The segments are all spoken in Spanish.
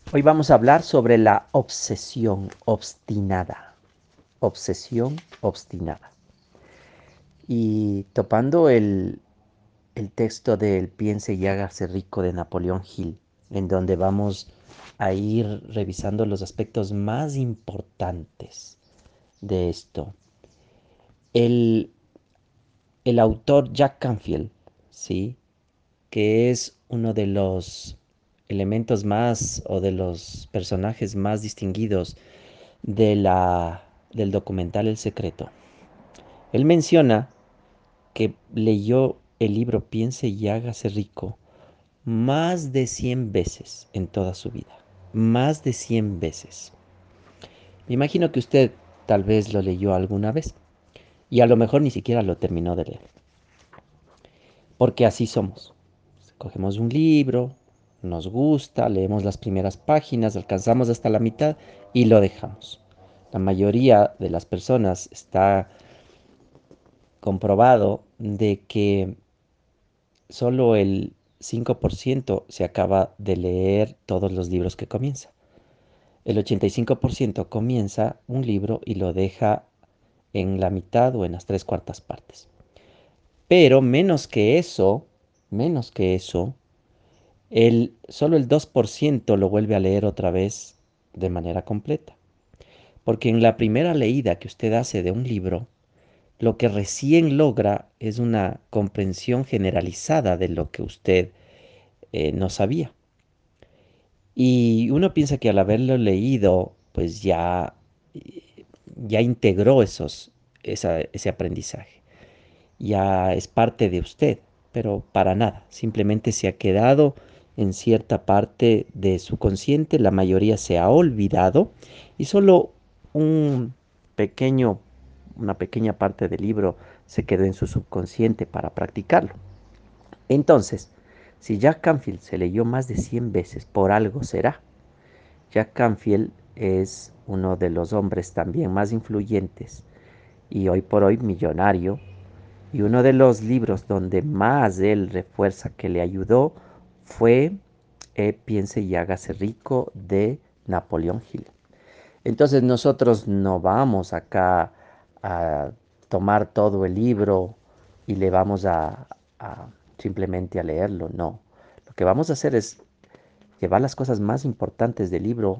Hoy vamos a hablar sobre la obsesión obstinada. Obsesión obstinada. Y topando el texto del Piense y hágase rico de Napoleón Hill, en donde vamos a ir revisando los aspectos más importantes de esto. El, el autor Jack Canfield, ¿sí? Que es uno de los elementos más o de los personajes más distinguidos del documental El Secreto. Él menciona que leyó el libro Piense y hágase rico más de 100 veces en toda su vida. Más de 100 veces. Me imagino que usted tal vez lo leyó alguna vez y a lo mejor ni siquiera lo terminó de leer. Porque así somos. Cogemos un libro, nos gusta, leemos las primeras páginas, alcanzamos hasta la mitad y lo dejamos. La mayoría de las personas está comprobado de que solo el 5% se acaba de leer todos los libros que comienza. El 85% comienza un libro y lo deja en la mitad o en las tres cuartas partes. Pero menos que eso, solo el 2% lo vuelve a leer otra vez de manera completa. Porque en la primera leída que usted hace de un libro, lo que recién logra es una comprensión generalizada de lo que usted no sabía. Y uno piensa que al haberlo leído, pues ya integró ese aprendizaje, ya es parte de usted, pero para nada, simplemente se ha quedado en cierta parte de su consciente, la mayoría se ha olvidado y solo un pequeño, una pequeña parte del libro se quedó en su subconsciente para practicarlo. Entonces, si Jack Canfield se leyó más de 100 veces, por algo será. Jack Canfield es uno de los hombres también más influyentes y hoy por hoy millonario. Y uno de los libros donde más él refuerza que le ayudó fue Piense y hágase rico de Napoleón Hill. Entonces nosotros no vamos acá a tomar todo el libro y le vamos a simplemente a leerlo, no. Lo que vamos a hacer es llevar las cosas más importantes del libro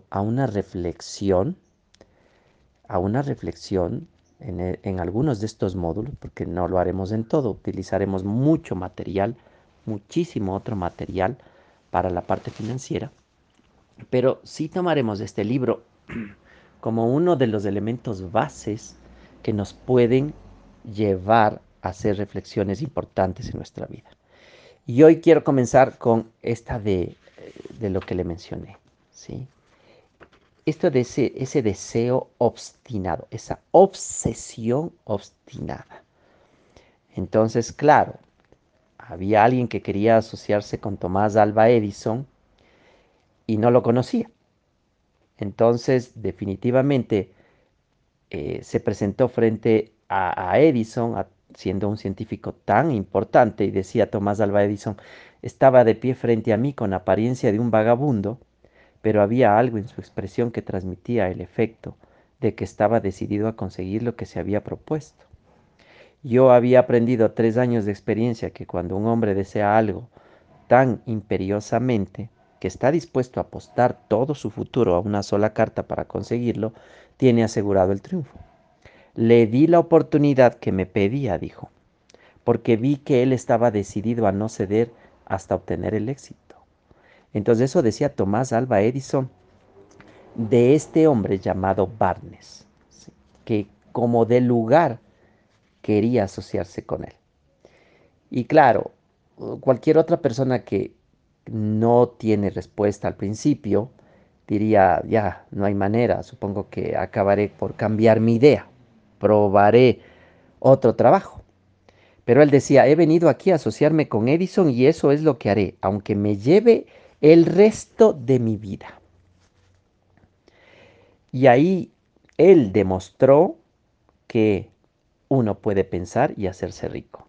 a una reflexión en algunos de estos módulos, porque no lo haremos en todo, utilizaremos mucho material, muchísimo otro material para la parte financiera, pero sí tomaremos este libro como uno de los elementos bases que nos pueden llevar a hacer reflexiones importantes en nuestra vida. Y hoy quiero comenzar con esta de lo que le mencioné, ¿sí? Esto de ese deseo obstinado, esa obsesión obstinada. Entonces, claro, había alguien que quería asociarse con Tomás Alva Edison y no lo conocía. Entonces, definitivamente, se presentó frente a Edison, siendo un científico tan importante, y decía Tomás Alva Edison, estaba de pie frente a mí con apariencia de un vagabundo, pero había algo en su expresión que transmitía el efecto de que estaba decidido a conseguir lo que se había propuesto. Yo había aprendido 3 años de experiencia que cuando un hombre desea algo tan imperiosamente que está dispuesto a apostar todo su futuro a una sola carta para conseguirlo, tiene asegurado el triunfo. Le di la oportunidad que me pedía, dijo, porque vi que él estaba decidido a no ceder hasta obtener el éxito. Entonces eso decía Tomás Alva Edison de este hombre llamado Barnes, ¿sí? Que como de lugar quería asociarse con él. Y claro, cualquier otra persona que no tiene respuesta al principio diría, ya, no hay manera, supongo que acabaré por cambiar mi idea, probaré otro trabajo. Pero él decía, he venido aquí a asociarme con Edison y eso es lo que haré, aunque me lleve el resto de mi vida. Y ahí él demostró que uno puede pensar y hacerse rico.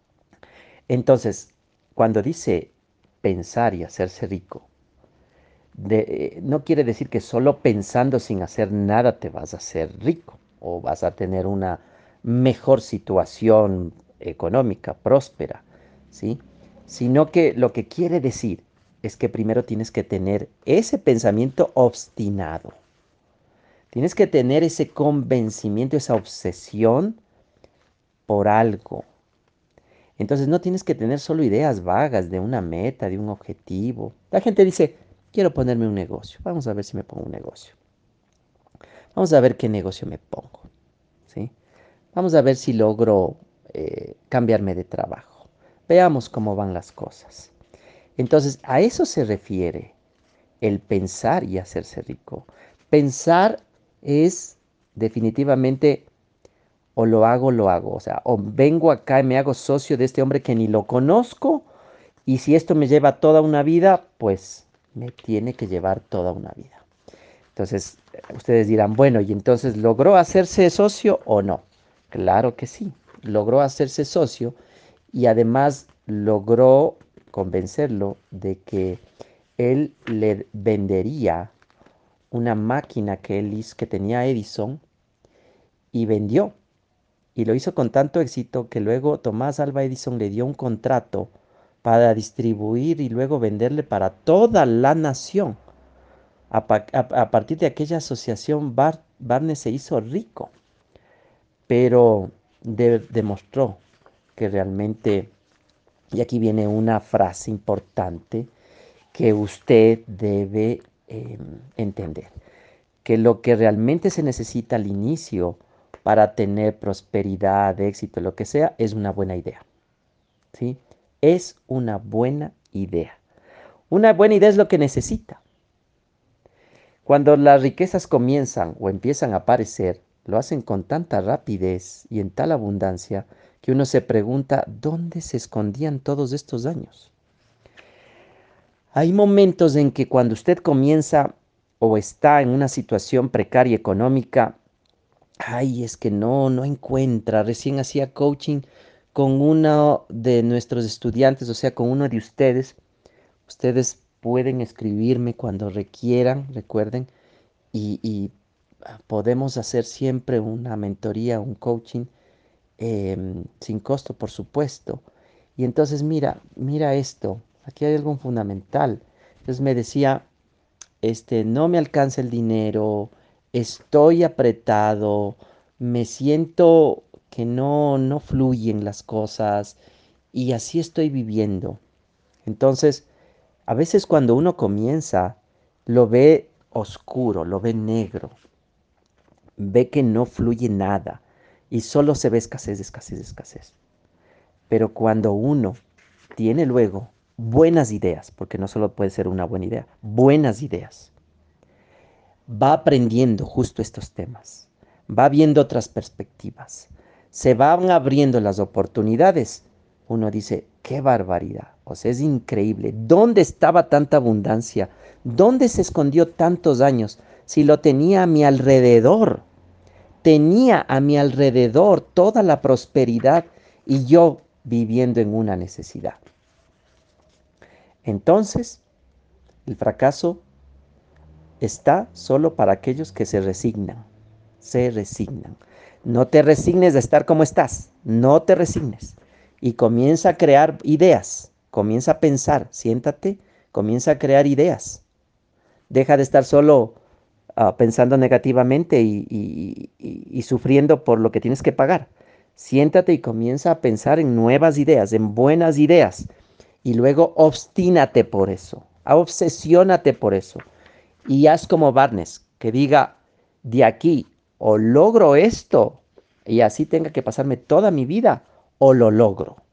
Entonces, cuando dice pensar y hacerse rico, No quiere decir que solo pensando sin hacer nada te vas a hacer rico o vas a tener una mejor situación económica, próspera, ¿sí? Sino que lo que quiere decir es que primero tienes que tener ese pensamiento obstinado. Tienes que tener ese convencimiento, esa obsesión por algo. Entonces no tienes que tener solo ideas vagas de una meta, de un objetivo. La gente dice, quiero ponerme un negocio. Vamos a ver si me pongo un negocio. Vamos a ver qué negocio me pongo. ¿Sí? Vamos a ver si logro cambiarme de trabajo. Veamos cómo van las cosas. Entonces, a eso se refiere el pensar y hacerse rico. Pensar es definitivamente o lo hago, o lo hago. O sea, o vengo acá y me hago socio de este hombre que ni lo conozco y si esto me lleva toda una vida, pues me tiene que llevar toda una vida. Entonces, ustedes dirán, bueno, ¿y entonces logró hacerse socio o no? Claro que sí, logró hacerse socio y además logró convencerlo de que él le vendería una máquina que tenía Edison y vendió. Y lo hizo con tanto éxito que luego Tomás Alva Edison le dio un contrato para distribuir y luego venderle para toda la nación. A partir de aquella asociación, Barnes se hizo rico, pero demostró que realmente, y aquí viene una frase importante que usted debe entender, que lo que realmente se necesita al inicio para tener prosperidad, éxito, lo que sea, es una buena idea. ¿Sí? Es una buena idea. Una buena idea es lo que necesita. Cuando las riquezas comienzan o empiezan a aparecer, lo hacen con tanta rapidez y en tal abundancia que uno se pregunta dónde se escondían todos estos años. Hay momentos en que cuando usted comienza o está en una situación precaria económica, ay, es que no encuentra. Recién hacía coaching con uno de nuestros estudiantes, o sea, con uno de ustedes. Ustedes pueden escribirme cuando requieran, recuerden, y podemos hacer siempre una mentoría, un coaching, sin costo, por supuesto. Y entonces mira esto, aquí hay algo fundamental. Entonces me decía, no me alcanza el dinero, estoy apretado, me siento que no fluyen las cosas y así estoy viviendo. Entonces, a veces cuando uno comienza, lo ve oscuro, lo ve negro, ve que no fluye nada y solo se ve escasez, escasez, escasez. Pero cuando uno tiene luego buenas ideas, porque no solo puede ser una buena idea, buenas ideas, va aprendiendo justo estos temas, va viendo otras perspectivas, se van abriendo las oportunidades. Uno dice, qué barbaridad, o sea, es increíble. ¿Dónde estaba tanta abundancia? ¿Dónde se escondió tantos años? Si lo tenía a mi alrededor, tenía a mi alrededor toda la prosperidad y yo viviendo en una necesidad. Entonces, el fracaso está solo para aquellos que se resignan. Se resignan. No te resignes de estar como estás. No te resignes. Y comienza a crear ideas. Comienza a pensar. Siéntate. Comienza a crear ideas. Deja de estar solo pensando negativamente y sufriendo por lo que tienes que pagar. Siéntate y comienza a pensar en nuevas ideas, en buenas ideas. Y luego obstínate por eso. Obsesiónate por eso y haz como Barnes, que diga, de aquí o logro esto y así tenga que pasarme toda mi vida o lo logro.